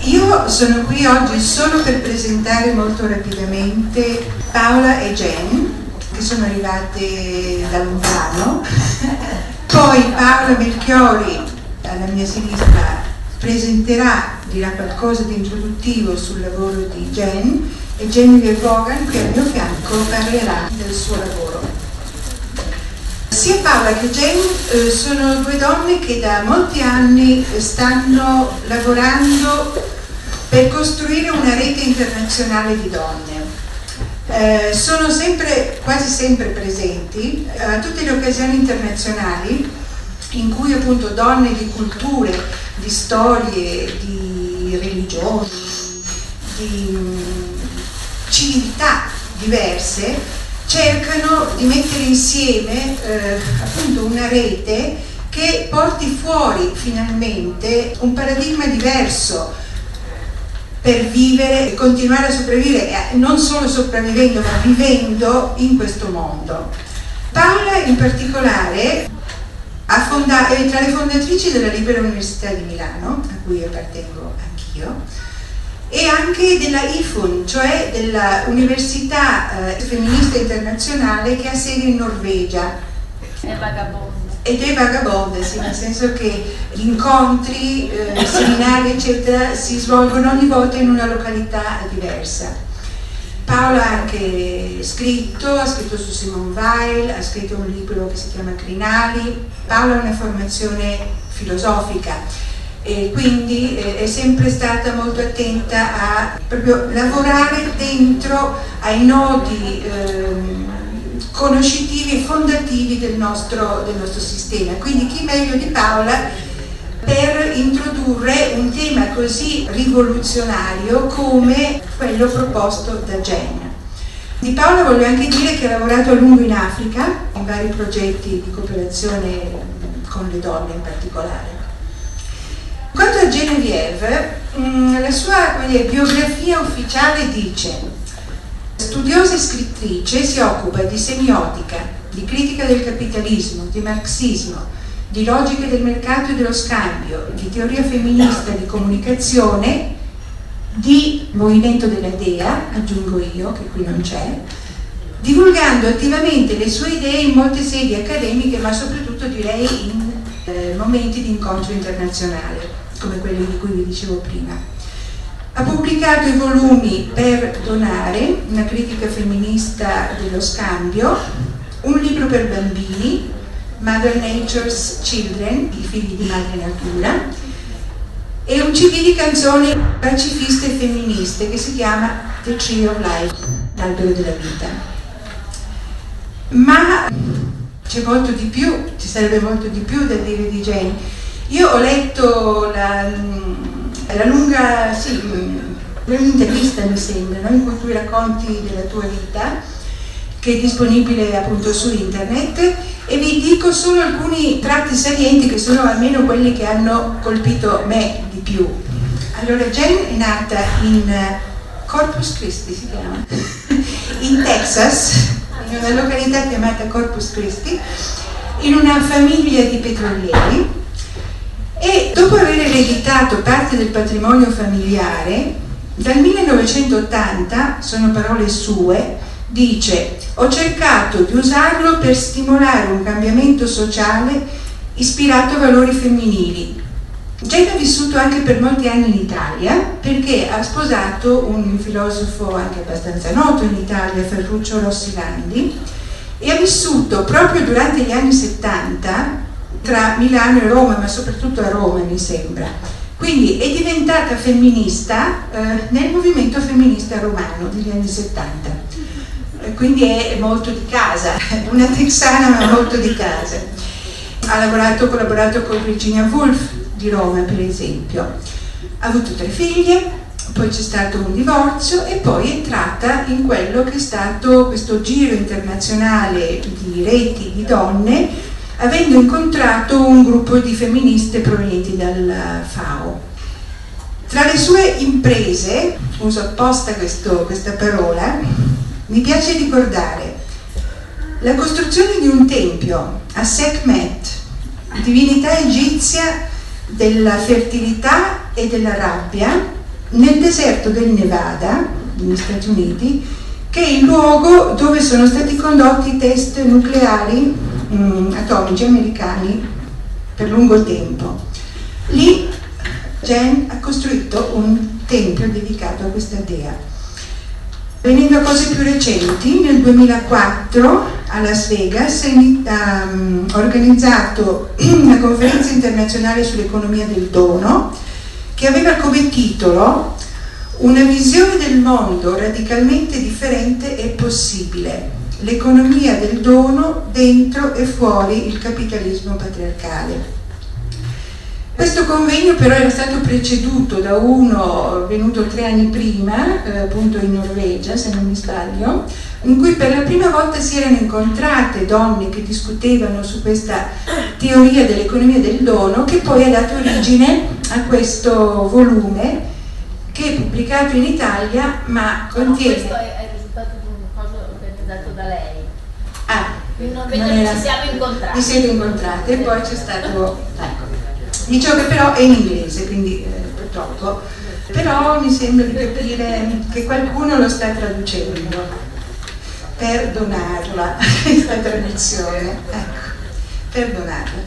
Io sono qui oggi solo per presentare molto rapidamente Paola e Jen, che sono arrivate da lontano. Poi Paola Melchiori, alla mia sinistra, dirà qualcosa di introduttivo sul lavoro di Jen, e Genevieve Vaughan, qui al mio fianco, parlerà del suo lavoro. Sia Paola che Jen sono due donne che da molti anni stanno lavorando per costruire una rete internazionale di donne. Sono quasi sempre presenti a tutte le occasioni internazionali in cui appunto donne di culture, di storie, di religioni, di civiltà diverse cercano di mettere insieme appunto una rete che porti fuori finalmente un paradigma diverso per vivere e continuare a sopravvivere, non solo sopravvivendo ma vivendo in questo mondo. Paola in particolare è tra le fondatrici della Libera Università di Milano, a cui appartengo anch'io, e anche della IFUN, cioè della Università Femminista Internazionale che ha sede in Norvegia. Ed è vagabonda, sì, nel senso che gli incontri, seminari eccetera si svolgono ogni volta in una località diversa. Paola ha anche ha scritto su Simone Weil, ha scritto un libro che si chiama Crinali. Paola ha una formazione filosofica e quindi è sempre stata molto attenta a proprio lavorare dentro ai nodi conoscitivi e fondativi del nostro sistema. Quindi chi meglio di Paola per introdurre un tema così rivoluzionario come quello proposto da Jen. Di Paola voglio anche dire che ha lavorato a lungo in Africa, in vari progetti di cooperazione con le donne in particolare. Quanto a Genevieve, la sua biografia ufficiale dice: studiosa e scrittrice, si occupa di semiotica, di critica del capitalismo, di marxismo, di logica del mercato e dello scambio, di teoria femminista di comunicazione, di movimento della Dea, aggiungo io che qui non c'è, divulgando attivamente le sue idee in molte sedi accademiche, ma soprattutto direi in momenti di incontro internazionale, come quelli di cui vi dicevo prima. Ha pubblicato i volumi Per donare, una critica femminista dello scambio, un libro per bambini, Mother Nature's Children, i figli di madre natura, e un CD di canzoni pacifiste e femministe che si chiama The Tree of Life, l'albero della vita. Ma c'è molto di più, ci sarebbe molto di più da dire di Jen. Io ho letto la lunga, un'intervista mi sembra, no? In cui tu racconti della tua vita, che è disponibile appunto su internet, e vi dico solo alcuni tratti salienti che sono almeno quelli che hanno colpito me di più. Allora, Jen è nata in Corpus Christi, si chiama, in Texas, in una località chiamata Corpus Christi, in una famiglia di petrolieri, e dopo aver ereditato parte del patrimonio familiare, dal 1980, sono parole sue, dice: ho cercato di usarlo per stimolare un cambiamento sociale ispirato a valori femminili. Jen ha vissuto anche per molti anni in Italia perché ha sposato un filosofo anche abbastanza noto in Italia, Ferruccio Rossilandi, e ha vissuto proprio durante gli anni 70 tra Milano e Roma, ma soprattutto a Roma mi sembra. Quindi è diventata femminista nel movimento femminista romano degli anni 70. Quindi è molto di casa, una texana ma molto di casa. Ha collaborato con Virginia Woolf di Roma, per esempio. Ha avuto 3 figlie, poi c'è stato un divorzio e poi è entrata in quello che è stato questo giro internazionale di reti di donne, avendo incontrato un gruppo di femministe provenienti dal FAO. Tra le sue imprese, uso apposta questa parola, mi piace ricordare la costruzione di un tempio a Sekhmet, divinità egizia della fertilità e della rabbia, nel deserto del Nevada, negli Stati Uniti, che è il luogo dove sono stati condotti i test nucleari atomici americani per lungo tempo. Lì Jen ha costruito un tempio dedicato a questa dea. Venendo a cose più recenti, nel 2004 a Las Vegas ha organizzato una conferenza internazionale sull'economia del dono che aveva come titolo "Una visione del mondo radicalmente differente è possibile. L'economia del dono dentro e fuori il capitalismo patriarcale". Questo convegno però era stato preceduto da uno venuto 3 anni prima, appunto in Norvegia, se non mi sbaglio, in cui per la prima volta si erano incontrate donne che discutevano su questa teoria dell'economia del dono, che poi ha dato origine a questo volume che è pubblicato in Italia, ma contiene... Questo è il risultato di una cosa organizzata da lei. Ah, in Norvegia ci siamo incontrati. Vi siete incontrate e poi c'è stato... Ecco. Dicevo che però è in inglese, quindi purtroppo, però mi sembra di capire che qualcuno lo sta traducendo per donarla, questa traduzione, ecco, per donarla.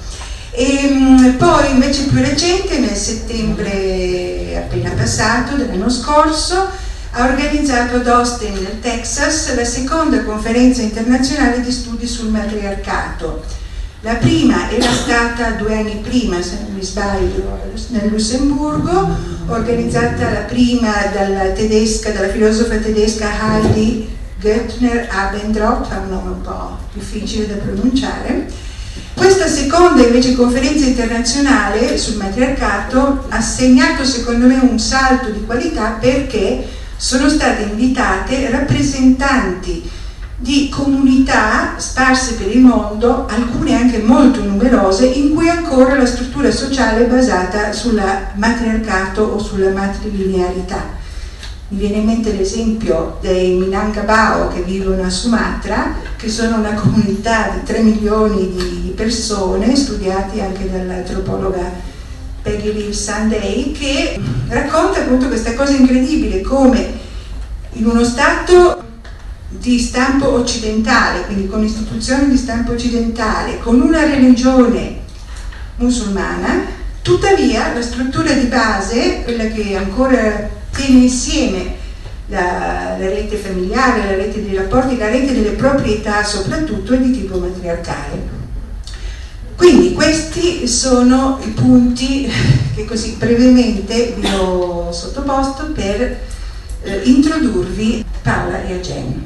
E poi invece più recente, nel settembre appena passato dell'anno scorso, ha organizzato ad Austin, nel Texas, la seconda conferenza internazionale di studi sul matriarcato. La prima era stata 2 anni prima, se non mi sbaglio, nel Lussemburgo, organizzata la prima dalla filosofa tedesca Heidi Göttner-Abendroth, ha un nome un po' difficile da pronunciare. Questa seconda invece conferenza internazionale sul matriarcato ha segnato secondo me un salto di qualità, perché sono state invitate rappresentanti di comunità sparse per il mondo, alcune anche molto numerose, in cui ancora la struttura sociale è basata sul matriarcato o sulla matrilinearità. Mi viene in mente l'esempio dei Minangkabau che vivono a Sumatra, che sono una comunità di 3 milioni di persone, studiati anche dall'antropologa Peggy Lee Sunday, che racconta appunto questa cosa incredibile, come in uno stato di stampo occidentale, quindi con istituzioni di stampo occidentale, con una religione musulmana, tuttavia la struttura di base, quella che ancora tiene insieme la rete familiare, la rete dei rapporti, la rete delle proprietà soprattutto, è di tipo matriarcale. Quindi questi sono i punti che così brevemente vi ho sottoposto per introdurvi Paola e a Jen.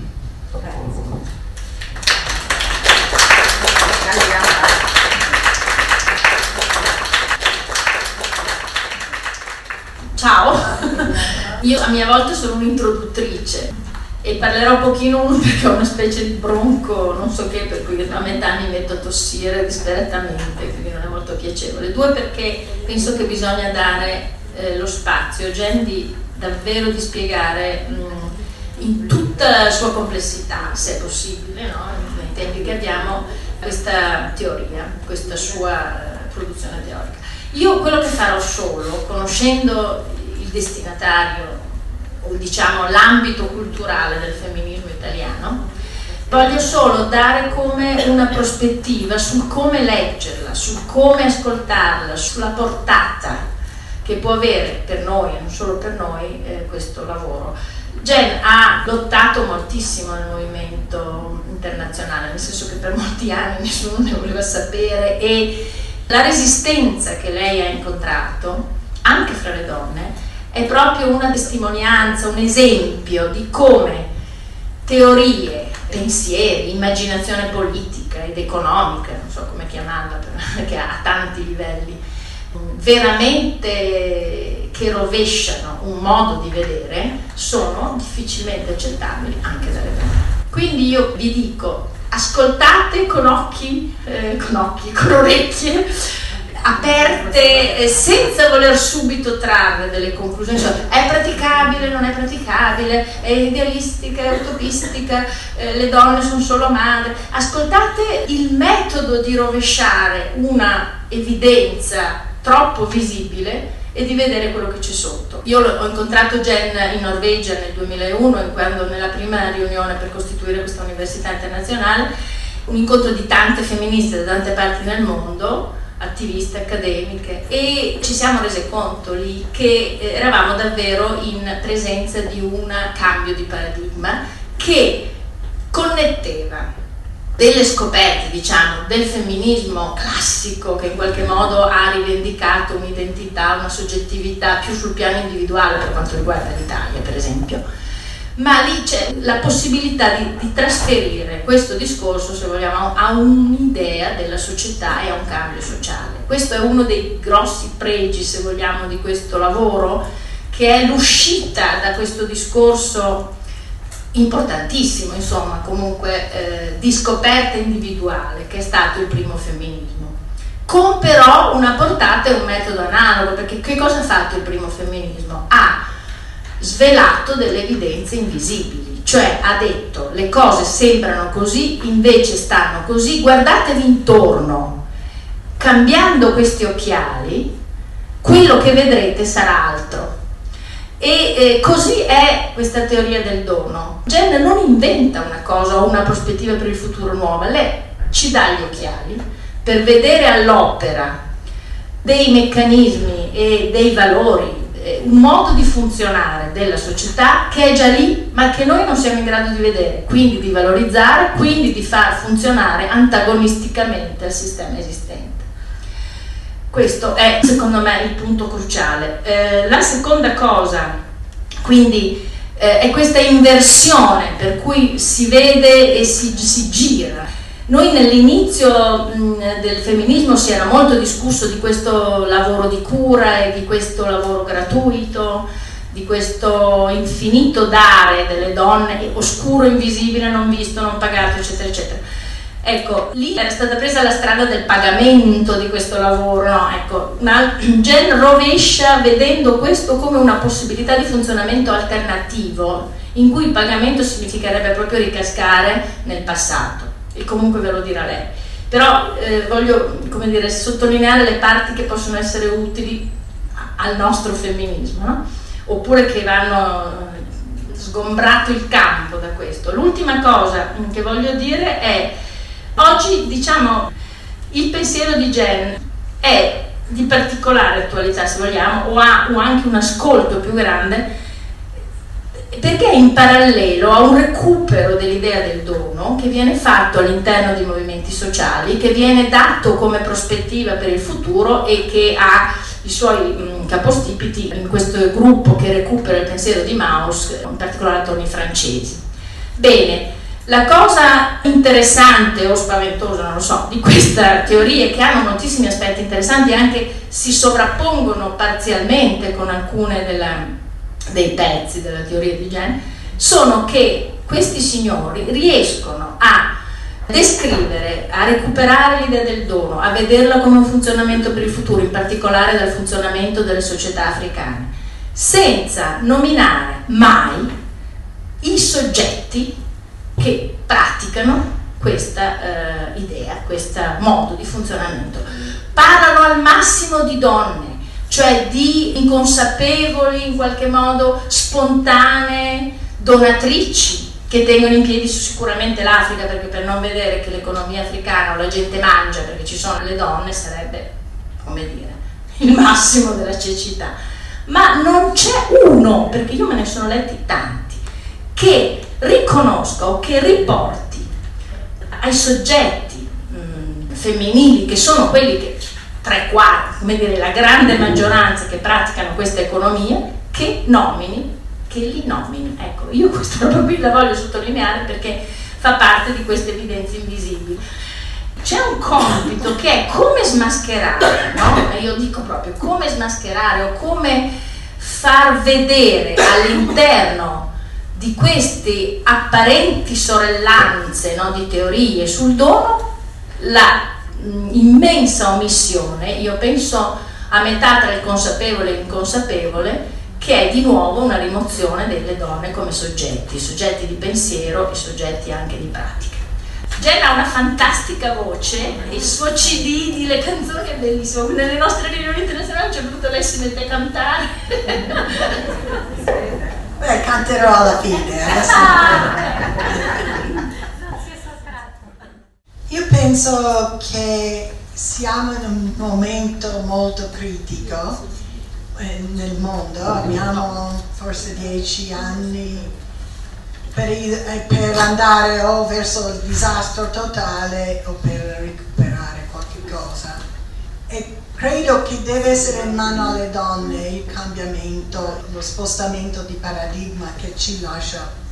Ciao, io a mia volta sono un'introduttrice e parlerò pochino uno perché ho una specie di bronco, non so che, per cui a metà mi metto a tossire disperatamente, quindi non è molto piacevole. 2 perché penso che bisogna dare lo spazio a Jen davvero di spiegare in tutta la sua complessità, se è possibile, no? Nei tempi che abbiamo, questa teoria, questa sua produzione teorica. Io quello che farò solo, conoscendo il destinatario, o diciamo l'ambito culturale del femminismo italiano, voglio solo dare come una prospettiva sul come leggerla, sul come ascoltarla, sulla portata che può avere per noi, e non solo per noi, questo lavoro. Jen ha lottato moltissimo nel movimento internazionale, nel senso che per molti anni nessuno ne voleva sapere, e la resistenza che lei ha incontrato, anche fra le donne, è proprio una testimonianza, un esempio di come teorie, pensieri, immaginazione politica ed economica, non so come chiamarla perché ha tanti livelli, veramente che rovesciano un modo di vedere, sono difficilmente accettabili anche dalle donne. Quindi io vi dico, ascoltate con orecchie aperte, senza voler subito trarre delle conclusioni, cioè è praticabile, non è praticabile, è idealistica, è utopistica, le donne sono solo madri. Ascoltate il metodo di rovesciare una evidenza troppo visibile e di vedere quello che c'è sotto. Io ho incontrato Jen in Norvegia nel 2001, quando nella prima riunione per costituire questa università internazionale, un incontro di tante femministe da tante parti del mondo, attiviste, accademiche, e ci siamo rese conto lì che eravamo davvero in presenza di un cambio di paradigma che connetteva delle scoperte, diciamo, del femminismo classico, che in qualche modo ha rivendicato un'identità, una soggettività più sul piano individuale per quanto riguarda l'Italia, per esempio, ma lì c'è la possibilità di trasferire questo discorso, se vogliamo, a un'idea della società e a un cambio sociale. Questo è uno dei grossi pregi, se vogliamo, di questo lavoro, che è l'uscita da questo discorso importantissimo, insomma, comunque di scoperta individuale, che è stato il primo femminismo, con però una portata e un metodo analogo, perché che cosa ha fatto il primo femminismo? Ha svelato delle evidenze invisibili, cioè ha detto: le cose sembrano così, invece stanno così, guardatevi intorno, cambiando questi occhiali quello che vedrete sarà altro. E così è questa teoria del dono. Jen non inventa una cosa o una prospettiva per il futuro nuova, lei ci dà gli occhiali per vedere all'opera dei meccanismi e dei valori, un modo di funzionare della società che è già lì, ma che noi non siamo in grado di vedere, quindi di valorizzare, quindi di far funzionare antagonisticamente al sistema esistente. Questo è, secondo me, il punto cruciale. La seconda cosa, quindi, è questa inversione per cui si vede e si gira. Noi nell'inizio del femminismo si era molto discusso di questo lavoro di cura e di questo lavoro gratuito, di questo infinito dare delle donne, oscuro, invisibile, non visto, non pagato, eccetera, eccetera. Ecco, lì era stata presa la strada del pagamento di questo lavoro, no? Ecco, Jen rovescia vedendo questo come una possibilità di funzionamento alternativo, in cui il pagamento significherebbe proprio ricascare nel passato, e comunque ve lo dirà lei. Però voglio, come dire, sottolineare le parti che possono essere utili al nostro femminismo, no? Oppure che vanno sgombrato il campo da questo. L'ultima cosa che voglio dire è: oggi, diciamo, il pensiero di Jen è di particolare attualità, se vogliamo, o ha anche un ascolto più grande, perché in parallelo a un recupero dell'idea del dono che viene fatto all'interno dei movimenti sociali, che viene dato come prospettiva per il futuro e che ha i suoi capostipiti in questo gruppo che recupera il pensiero di Mauss, in particolare attorno ai francesi. Bene. La cosa interessante o spaventosa, non lo so, di questa teoria, che hanno moltissimi aspetti interessanti e anche si sovrappongono parzialmente con alcune dei pezzi della teoria di Jen, sono che questi signori riescono a descrivere, a recuperare l'idea del dono, a vederla come un funzionamento per il futuro, in particolare dal funzionamento delle società africane, senza nominare mai i soggetti che praticano questa idea, questo modo di funzionamento. Parlano al massimo di donne, cioè di inconsapevoli, in qualche modo spontanee donatrici che tengono in piedi sicuramente l'Africa, perché per non vedere che l'economia africana o la gente mangia perché ci sono le donne sarebbe, come dire, il massimo della cecità. Ma non c'è uno, perché io me ne sono letti tanti, che riconosca o che riporti ai soggetti femminili, che sono quelli che tre quarti, come dire, la grande maggioranza che praticano questa economia, che li nomini. Ecco, io questa roba qui la voglio sottolineare perché fa parte di queste evidenze invisibili. C'è un compito che è come smascherare, no? E io dico proprio come smascherare o come far vedere all'interno di queste apparenti sorellanze, no, di teorie sul dono, la immensa omissione, io penso a metà tra il consapevole e l'inconsapevole, che è di nuovo una rimozione delle donne come soggetti di pensiero e soggetti anche di pratica. Jen ha una fantastica voce, il suo CD di le canzoni è bellissimo. Nelle nostre riunioni internazionali c'è venuto lei si mette a cantare. Beh, canterò alla fine. Io penso che siamo in un momento molto critico nel mondo, abbiamo forse 10 anni per andare o verso il disastro totale o per recuperare qualche cosa, e credo che deve essere in mano alle donne il cambiamento, lo spostamento di paradigma che ci lascia